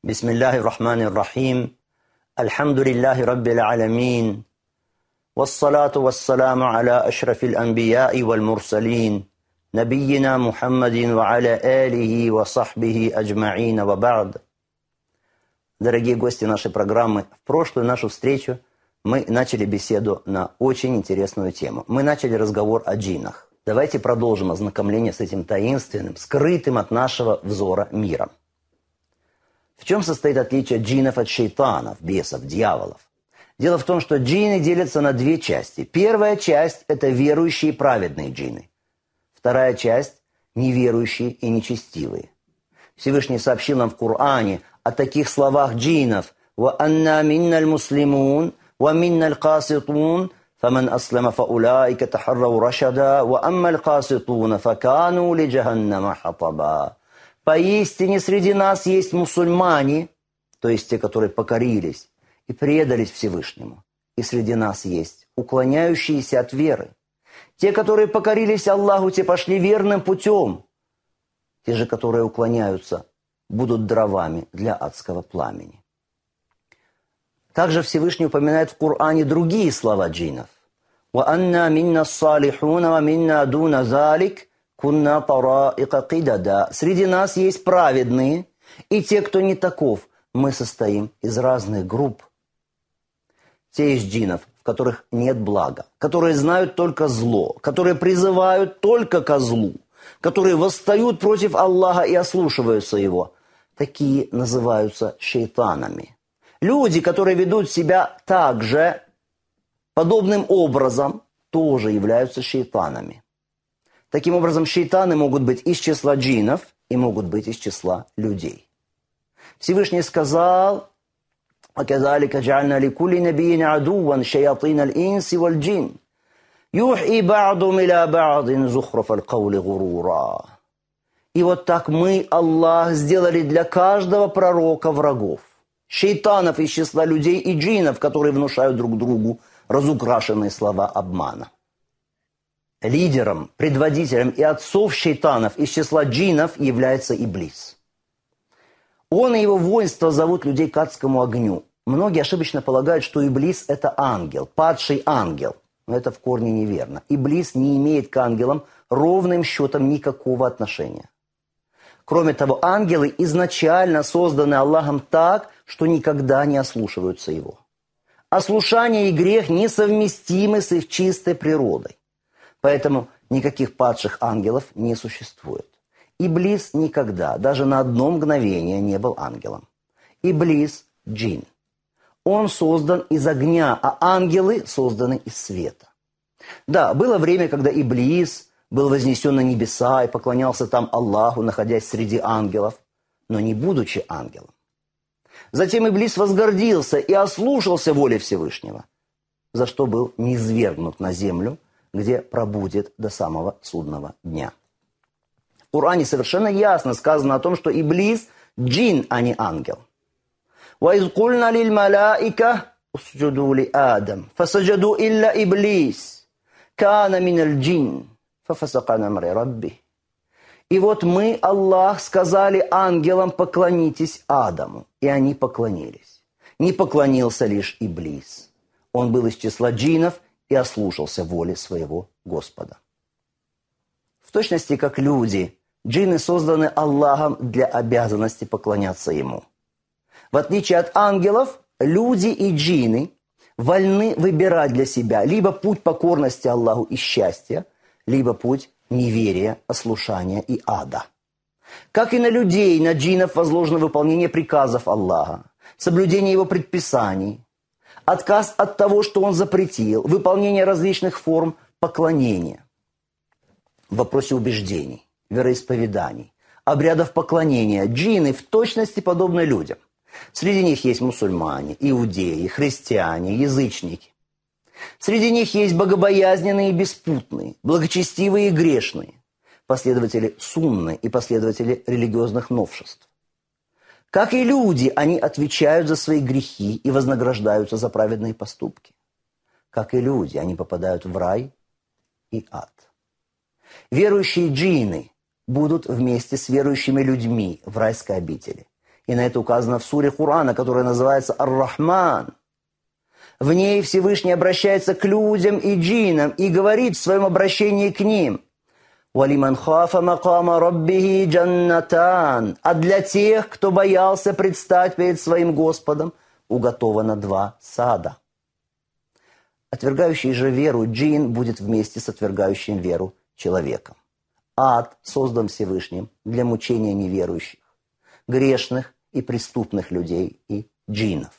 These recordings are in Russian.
Бисмиллахи рахмани рахим. Альхамдулиллахи раббил аламин. Вассалату вассаламу аля ашрафил анбияи валь мурсалин. Набийина Мухаммадин ва аля алихи ва сахбихи аджма'ина ва ба'д. Дорогие гости нашей программы, в прошлую нашу встречу мы начали беседу на очень интересную тему. Мы начали разговор о джиннах. Давайте продолжим ознакомление с этим таинственным, скрытым от нашего взора миром. В чем состоит отличие джиннов от шейтанов, бесов, дьяволов? Дело в том, что джинны делятся на две части. Первая часть – это верующие и праведные джинны. Вторая часть – неверующие и нечестивые. Всевышний сообщил нам в Коране о таких словах джиннов: «Ва анна минналь муслимун, ва минналь каситун, фаман аслама фаулайка тахаррау рашада, ва аммаль каситуна факану ли джаханнама хатаба». Поистине среди нас есть мусульмане, то есть те, которые покорились и предались Всевышнему. И среди нас есть уклоняющиеся от веры. Те, которые покорились Аллаху, те пошли верным путем. Те же, которые уклоняются, будут дровами для адского пламени. Также Всевышний упоминает в Коране другие слова джиннов. «Ва анна минна ссалихуна, ва минна дуна залик». Среди нас есть праведные, и те, кто не таков. Мы состоим из разных групп. Те из джиннов, в которых нет блага, которые знают только зло, которые призывают только ко злу, которые восстают против Аллаха и ослушиваются Его. Такие называются шейтанами. Люди, которые ведут себя также, подобным образом, тоже являются шейтанами. Таким образом, шейтаны могут быть из числа джиннов и могут быть из числа людей. Всевышний сказал: «Аказалика джа'альна ликулли набийин адуван шаятин аль-инси валь-джин, юхи ба'дум иля ба'дин зухраф аль-каули гурура». И вот так мы, Аллах, сделали для каждого пророка врагов. Шейтанов из числа людей и джиннов, которые внушают друг другу разукрашенные слова обмана. Лидером, предводителем и отцов шейтанов из числа джиннов является Иблис. Он и его воинство зовут людей к адскому огню. Многие ошибочно полагают, что Иблис – это ангел, падший ангел. Но это в корне неверно. Иблис не имеет к ангелам ровным счетом никакого отношения. Кроме того, ангелы изначально созданы Аллахом так, что никогда не ослушиваются его. Ослушание и грех несовместимы с их чистой природой. Поэтому никаких падших ангелов не существует. Иблис никогда, даже на одно мгновение, не был ангелом. Иблис – джин. Он создан из огня, а ангелы созданы из света. Да, было время, когда Иблис был вознесен на небеса и поклонялся там Аллаху, находясь среди ангелов, но не будучи ангелом. Затем Иблис возгордился и ослушался воли Всевышнего, за что был низвергнут на землю, где пробудет до самого судного дня. В Коране совершенно ясно сказано о том, что Иблис – джин, а не ангел. وَإِذْ قُلْنَا لِلْمَلَائِكَةِ اسْجُدُوا لِآدَمَ فَسَجَدُوا إِلَّا إِبْلِيسَ كَانَ مِنَ الْجِنِّ فَفَسَقَ عَنْ أَمْرِ رَبِّهِ. И вот мы, Аллах, сказали ангелам: поклонитесь Адаму. И они поклонились. Не поклонился лишь Иблис. Он был из числа джиннов и ослушался воли своего Господа. В точности, как люди, джинны созданы Аллахом для обязанности поклоняться Ему. В отличие от ангелов, люди и джинны вольны выбирать для себя либо путь покорности Аллаху и счастья, либо путь неверия, ослушания и ада. Как и на людей, на джиннов возложено выполнение приказов Аллаха, соблюдение Его предписаний, отказ от того, что Он запретил, выполнение различных форм поклонения. В вопросе убеждений, вероисповеданий, обрядов поклонения джинны в точности подобны людям. Среди них есть мусульмане, иудеи, христиане, язычники. Среди них есть богобоязненные и беспутные, благочестивые и грешные, последователи сунны и последователи религиозных новшеств. Как и люди, они отвечают за свои грехи и вознаграждаются за праведные поступки. Как и люди, они попадают в рай и ад. Верующие джинны будут вместе с верующими людьми в райской обители. И на это указано в суре Корана, которая называется Ар-Рахман. В ней Всевышний обращается к людям и джиннам и говорит в своем обращении к ним: «Валиман хафа макама раббихи джаннатан». А для тех, кто боялся предстать перед своим Господом, уготовано 2 сада. Отвергающий же веру джин будет вместе с отвергающим веру человеком. Ад создан Всевышним для мучения неверующих, грешных и преступных людей и джиннов.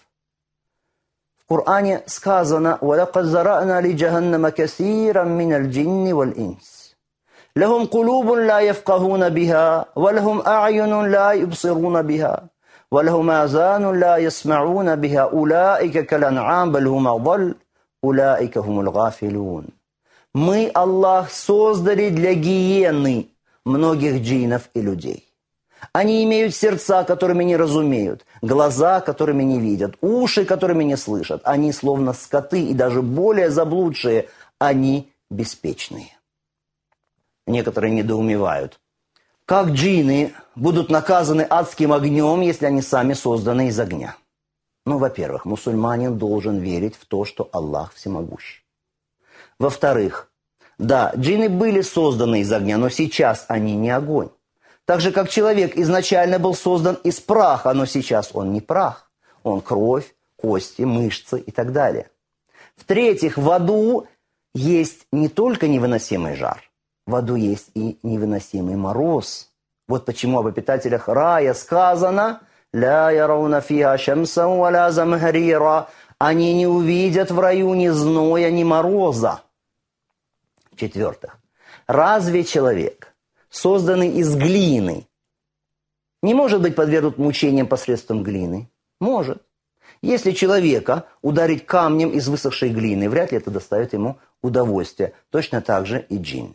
В Коране сказано: «Валакад зарана ли джаханнама касиран миналь джинни валь инс. Лахум кулубун ла яфкахуна биха, валахум а'юнун ла юбсируна биха, валахум азанун ла ясмауна биха, улаика калан'ам бальхум адаль, улаика хумул гафилун». Мы, Аллах, создали для гиены многих джиннов и людей. Они имеют сердца, которыми не разумеют, глаза, которыми не видят, уши, которыми не слышат. Они словно скоты и даже более заблудшие, они беспечные. Некоторые недоумевают. Как джинны будут наказаны адским огнем, если они сами созданы из огня? Ну, во-первых, мусульманин должен верить в то, что Аллах всемогущий. Во-вторых, да, джинны были созданы из огня, но сейчас они не огонь. Так же, как человек изначально был создан из праха, но сейчас он не прах. Он кровь, кости, мышцы и так далее. В-третьих, в аду есть не только невыносимый жар. В аду есть и невыносимый мороз. Вот почему об обитателях рая сказано: «Ля ярауна фиха шамсан валя замхарира». Они не увидят в раю ни зноя, ни мороза. В-четвертых, разве человек, созданный из глины, не может быть подвергнут мучениям посредством глины? Может. Если человека ударить камнем из высохшей глины, вряд ли это доставит ему удовольствие. Точно так же и джинны.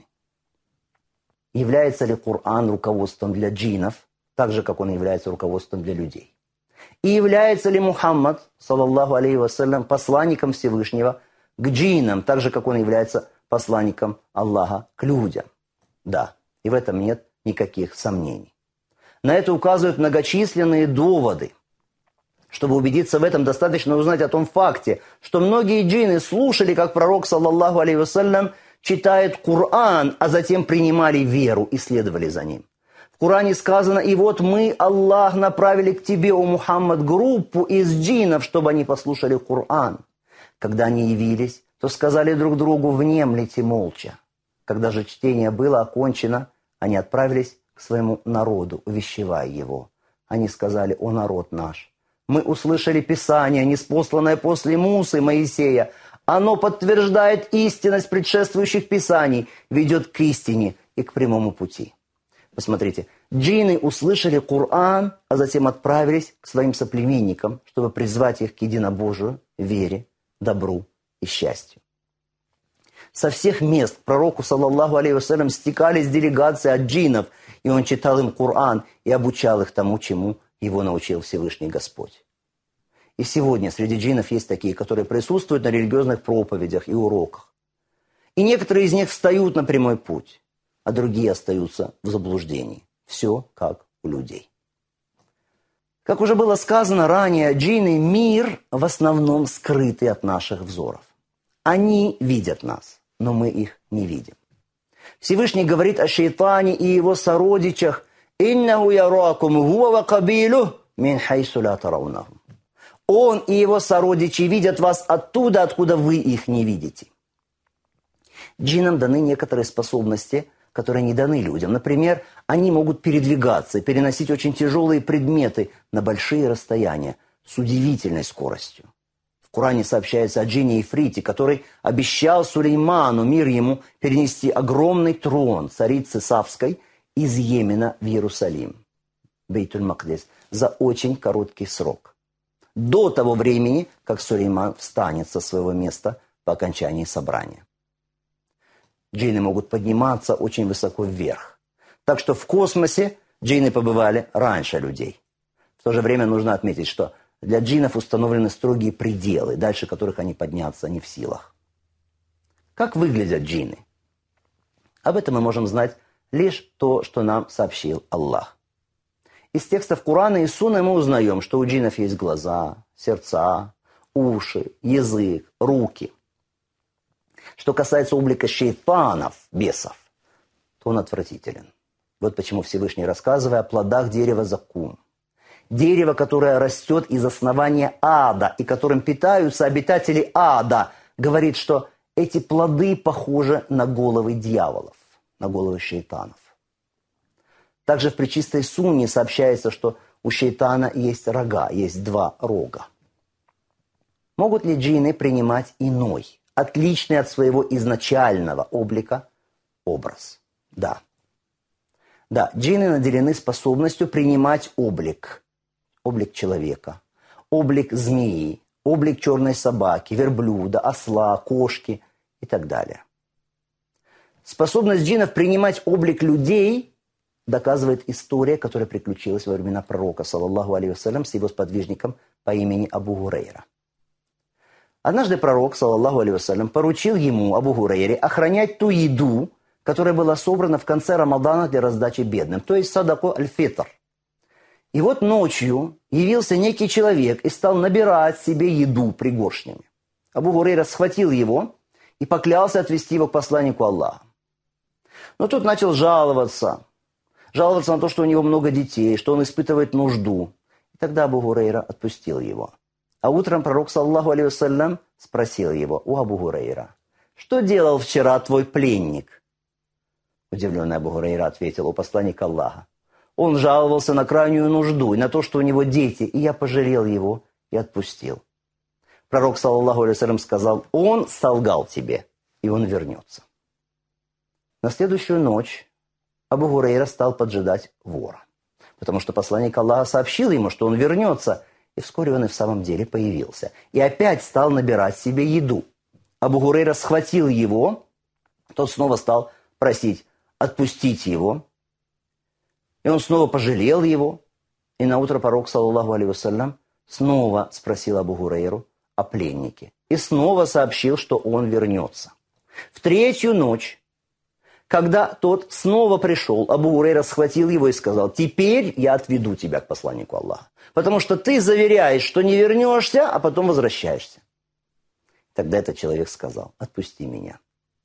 Является ли Коран руководством для джиннов, так же, как он является руководством для людей? И является ли Мухаммад, саллаллаху алейхи вассалям, посланником Всевышнего к джиннам, так же, как он является посланником Аллаха к людям? Да, и в этом нет никаких сомнений. На это указывают многочисленные доводы. Чтобы убедиться в этом, достаточно узнать о том факте, что многие джинны слушали, как пророк, саллаллаху алейхи вассалям, читает Коран, а затем принимали веру и следовали за ним. В Коране сказано: «И вот мы, Аллах, направили к тебе, о Мухаммад, группу из джиннов, чтобы они послушали Коран. Когда они явились, то сказали друг другу: внемлите молча. Когда же чтение было окончено, они отправились к своему народу, увещевая его. Они сказали: о народ наш, мы услышали Писание, ниспосланное после Мусы, Моисея. Оно подтверждает истинность предшествующих Писаний, ведет к истине и к прямому пути». Посмотрите, джинны услышали Коран, а затем отправились к своим соплеменникам, чтобы призвать их к единобожию, вере, добру и счастью. Со всех мест к пророку, саллаллаху алейхи вассалям, стекались делегации от джиннов, и он читал им Коран и обучал их тому, чему его научил Всевышний Господь. И сегодня среди джиннов есть такие, которые присутствуют на религиозных проповедях и уроках. И некоторые из них встают на прямой путь, а другие остаются в заблуждении. Все как у людей. Как уже было сказано ранее, джинны – мир в основном скрытый от наших взоров. Они видят нас, но мы их не видим. Всевышний говорит о шейтане и его сородичах: «Иннаху яракум хуа ва кабилу мин хайсу ла тараунахум». Он и его сородичи видят вас оттуда, откуда вы их не видите. Джиннам даны некоторые способности, которые не даны людям. Например, они могут передвигаться, переносить очень тяжелые предметы на большие расстояния с удивительной скоростью. В Коране сообщается о джинне Ифрите, который обещал Сулейману, мир ему, перенести огромный трон царицы Савской из Йемена в Иерусалим, Бейтуль-Макдис, за очень короткий срок. До того времени, как Сулейман встанет со своего места по окончании собрания. Джинны могут подниматься очень высоко вверх. Так что в космосе джинны побывали раньше людей. В то же время нужно отметить, что для джиннов установлены строгие пределы, дальше которых они подняться не в силах. Как выглядят джинны? Об этом мы можем знать лишь то, что нам сообщил Аллах. Из текстов Корана и Сунны мы узнаем, что у джиннов есть глаза, сердца, уши, язык, руки. Что касается облика шейтанов, бесов, то он отвратителен. Вот почему Всевышний, рассказывая о плодах дерева заккум, дерево, которое растет из основания ада и которым питаются обитатели ада, говорит, что эти плоды похожи на головы дьяволов, на головы шейтанов. Также в пречистой сунне сообщается, что у шейтана есть рога, есть 2 рога. Могут ли джинны принимать иной, отличный от своего изначального облика, образ? Да. Да, джинны наделены способностью принимать облик. Облик человека, облик змеи, облик черной собаки, верблюда, осла, кошки и так далее. Способность джиннов принимать облик людей доказывает история, которая приключилась во времена пророка, саллаллаху алейхи вассалям, с его сподвижником по имени Абу Гурейра. Однажды пророк, саллаллаху алейхи вассалям, поручил ему, Абу Гурейре, охранять ту еду, которая была собрана в конце Рамадана для раздачи бедным, то есть садаку аль-фитр. И вот ночью явился некий человек и стал набирать себе еду пригоршнями. Абу Гурейра схватил его и поклялся отвести его к посланнику Аллаха. Но тот начал жаловаться на то, что у него много детей, что он испытывает нужду. И тогда Абу Гурейра отпустил его. А утром пророк, саллаллаху алейхи вассалям, спросил его: «У Абу Гурейра, что делал вчера твой пленник?» Удивленный Абу Гурейра ответил: «О посланник Аллаха, он жаловался на крайнюю нужду и на то, что у него дети, и я пожалел его и отпустил». Пророк, саллаллаху алейхи вассалям, сказал: «Он солгал тебе, и он вернется». На следующую ночь Абу Гурейра стал поджидать вора, потому что посланник Аллаха сообщил ему, что он вернется, и вскоре он и в самом деле появился. И опять стал набирать себе еду. Абу Гурейра схватил его, тот снова стал просить отпустить его, и он снова пожалел его. И наутро пророк, саллаллаху алейхи вассалям, снова спросил Абу Гурейру о пленнике. И снова сообщил, что он вернется. В третью ночь, когда тот снова пришел, Абу Гурейра схватил его и сказал: «Теперь я отведу тебя к посланнику Аллаха, потому что ты заверяешь, что не вернешься, а потом возвращаешься». Тогда этот человек сказал: «Отпусти меня.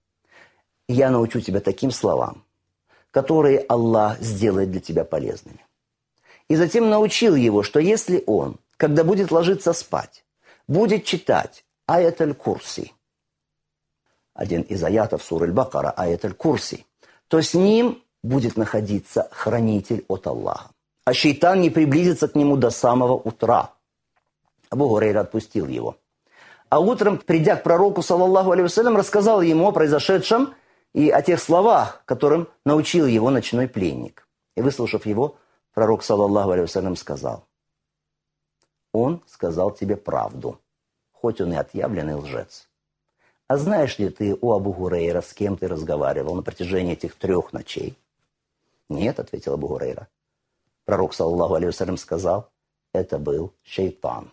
Я научу тебя таким словам, которые Аллах сделает для тебя полезными». И затем научил его, что если он, когда будет ложиться спать, будет читать аят аль-Курси, один из аятов суры Аль-Бакара, аят аль-Курси, то с ним будет находиться хранитель от Аллаха. А шейтан не приблизится к нему до самого утра. Абу Гурейра отпустил его. А утром, придя к пророку, саллаллаху алейхи вассалям, рассказал ему о произошедшем и о тех словах, которым научил его ночной пленник. И выслушав его, пророк, саллаллаху алейхи вассалям, сказал: «Он сказал тебе правду, хоть он и отъявленный лжец. А знаешь ли ты, о Абу Гурейра, с кем ты разговаривал на протяжении этих 3 ночей?» «Нет», — ответил Абу Гурейра. Пророк, саллаллаху алейхи вассалям, сказал: «Это был шейтан».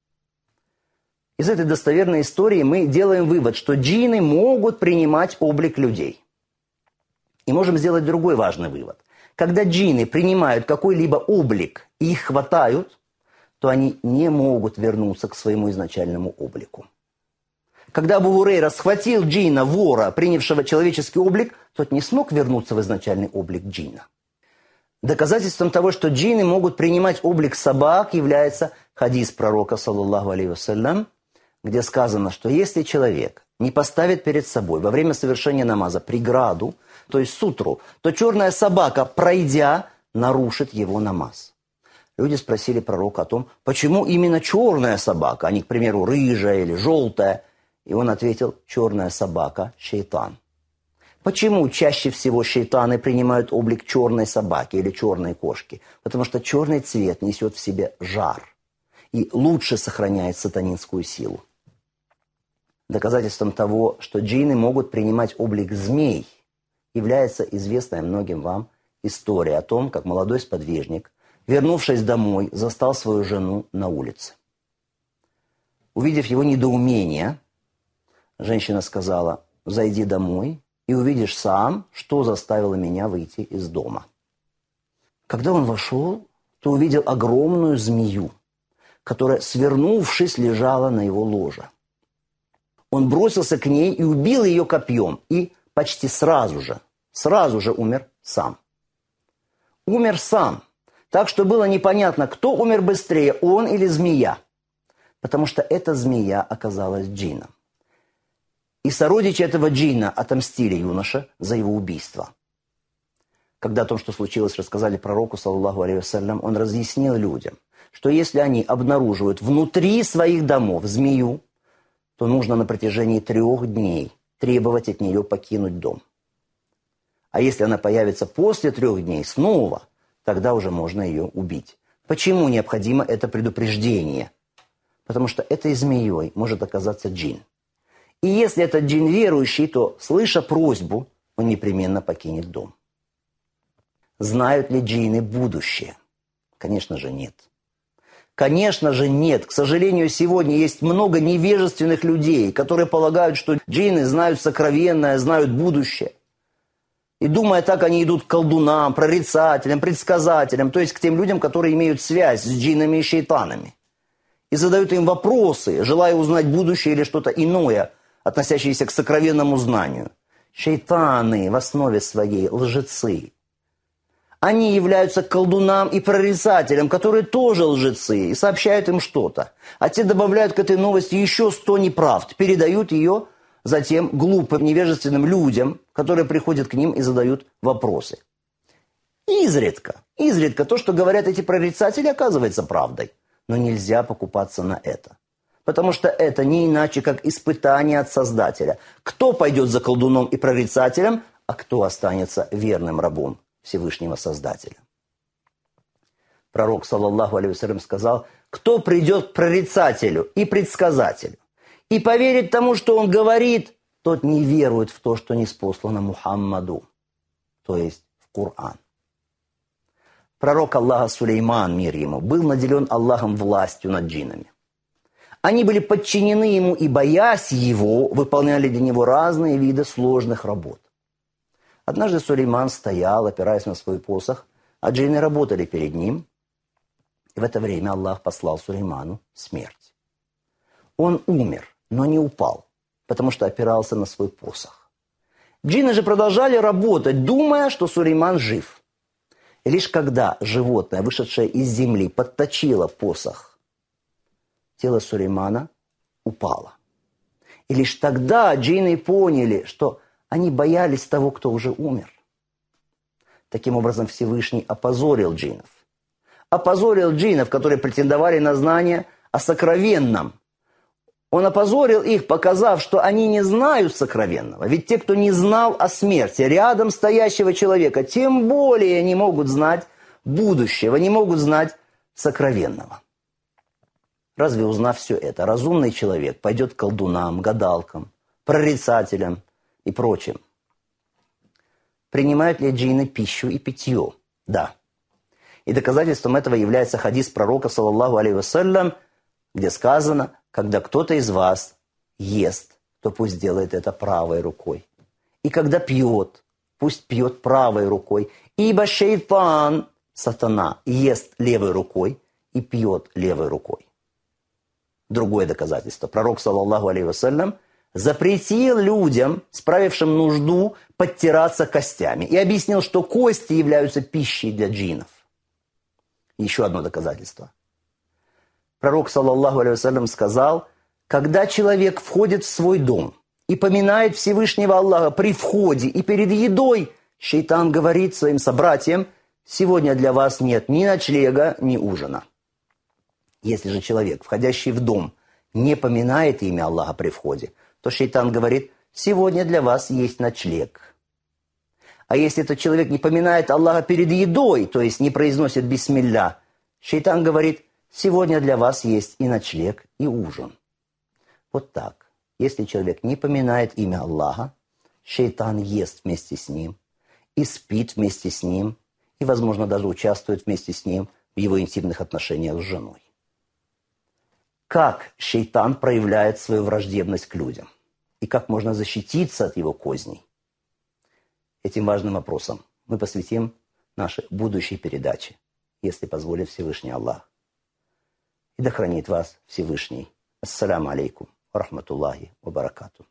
Из этой достоверной истории мы делаем вывод, что джинны могут принимать облик людей. И можем сделать другой важный вывод. Когда джинны принимают какой-либо облик и их хватают, то они не могут вернуться к своему изначальному облику. Когда Абу Гурейра схватил джинна, вора, принявшего человеческий облик, тот не смог вернуться в изначальный облик джинна. Доказательством того, что джинны могут принимать облик собак, является хадис пророка, саллаллаху алейхи вассалям, где сказано, что если человек не поставит перед собой во время совершения намаза преграду, то есть сутру, то черная собака, пройдя, нарушит его намаз. Люди спросили пророка о том, почему именно черная собака, а не, к примеру, рыжая или желтая. И он ответил: черная собака – шейтан. Почему чаще всего шейтаны принимают облик черной собаки или черной кошки? Потому что черный цвет несет в себе жар и лучше сохраняет сатанинскую силу. Доказательством того, что джинны могут принимать облик змей, является известная многим вам история о том, как молодой сподвижник, вернувшись домой, застал свою жену на улице. Увидев его недоумение, женщина сказала: «Зайди домой и увидишь сам, что заставило меня выйти из дома». Когда он вошел, то увидел огромную змею, которая, свернувшись, лежала на его ложе. Он бросился к ней и убил ее копьем, и почти сразу же умер сам. Умер сам, так что было непонятно, кто умер быстрее, он или змея, потому что эта змея оказалась джинном. И сородичи этого джинна отомстили юноше за его убийство. Когда о том, что случилось, рассказали пророку, саллаллаху алейхи вассалям, он разъяснил людям, что если они обнаруживают внутри своих домов змею, то нужно на протяжении 3 дней требовать от нее покинуть дом. А если она появится после 3 дней снова, тогда уже можно ее убить. Почему необходимо это предупреждение? Потому что этой змеей может оказаться джин. И если этот джин верующий, то, слыша просьбу, он непременно покинет дом. Знают ли джинны будущее? Конечно же нет. Конечно же нет. К сожалению, сегодня есть много невежественных людей, которые полагают, что джинны знают сокровенное, знают будущее. И думая так, они идут к колдунам, прорицателям, предсказателям, то есть к тем людям, которые имеют связь с джиннами и шейтанами. И задают им вопросы, желая узнать будущее или что-то иное, относящееся к сокровенному знанию. Шейтаны в основе своей лжецы. Они являются колдунам и прорицателям, которые тоже лжецы, и сообщают им что-то. А те добавляют к этой новости еще 100 неправд, передают ее затем глупым, невежественным людям, которые приходят к ним и задают вопросы. Изредка то, что говорят эти прорицатели, оказывается правдой. Но нельзя покупаться на это. Потому что это не иначе, как испытание от Создателя. Кто пойдет за колдуном и прорицателем, а кто останется верным рабом Всевышнего Создателя. Пророк, саллаллаху алейхи вассалям, сказал: кто придет к прорицателю и предсказателю и поверит тому, что он говорит, тот не верует в то, что ниспослано Мухаммаду, то есть в Коран. Пророк Аллаха Сулейман, мир ему, был наделен Аллахом властью над джиннами. Они были подчинены ему и, боясь его, выполняли для него разные виды сложных работ. Однажды Сулейман стоял, опираясь на свой посох, а джинны работали перед ним. И в это время Аллах послал Сулейману смерть. Он умер, но не упал, потому что опирался на свой посох. Джинны же продолжали работать, думая, что Сулейман жив. И лишь когда животное, вышедшее из земли, подточило посох, тело Сулеймана упало. И лишь тогда джинны поняли, что они боялись того, кто уже умер. Таким образом, Всевышний опозорил джиннов. Опозорил джиннов, которые претендовали на знания о сокровенном. Он опозорил их, показав, что они не знают сокровенного. Ведь те, кто не знал о смерти рядом стоящего человека, тем более не могут знать будущего, не могут знать сокровенного. Разве, узнав все это, разумный человек пойдет к колдунам, гадалкам, прорицателям и прочим? Принимают ли джинны пищу и питье? Да. И доказательством этого является хадис пророка, саллаллаху алейхи вассалям, где сказано: когда кто-то из вас ест, то пусть делает это правой рукой. И когда пьет, пусть пьет правой рукой. Ибо шейтан, сатана, ест левой рукой и пьет левой рукой. Другое доказательство. Пророк, саллаллаху алейхи вассалям, запретил людям, справившим нужду, подтираться костями. И объяснил, что кости являются пищей для джиннов. Еще одно доказательство. Пророк, саллаллаху алейхи вассалям, сказал: когда человек входит в свой дом и поминает Всевышнего Аллаха при входе и перед едой, шейтан говорит своим собратьям: сегодня для вас нет ни ночлега, ни ужина. Если же человек, входящий в дом, не поминает имя Аллаха при входе, то шейтан говорит: сегодня для вас есть ночлег. А если этот человек не поминает Аллаха перед едой, то есть не произносит бисмилля, шейтан говорит: сегодня для вас есть и ночлег, и ужин. Вот так. Если человек не поминает имя Аллаха, шейтан ест вместе с ним, и спит вместе с ним, и, возможно, даже участвует вместе с ним в его интимных отношениях с женой. Как шейтан проявляет свою враждебность к людям? И как можно защититься от его козней? Этим важным вопросам мы посвятим нашей будущей передаче. если позволит Всевышний Аллах. И да хранит вас Всевышний. Ассаляму алейкум. Рахматуллахи ва баракату.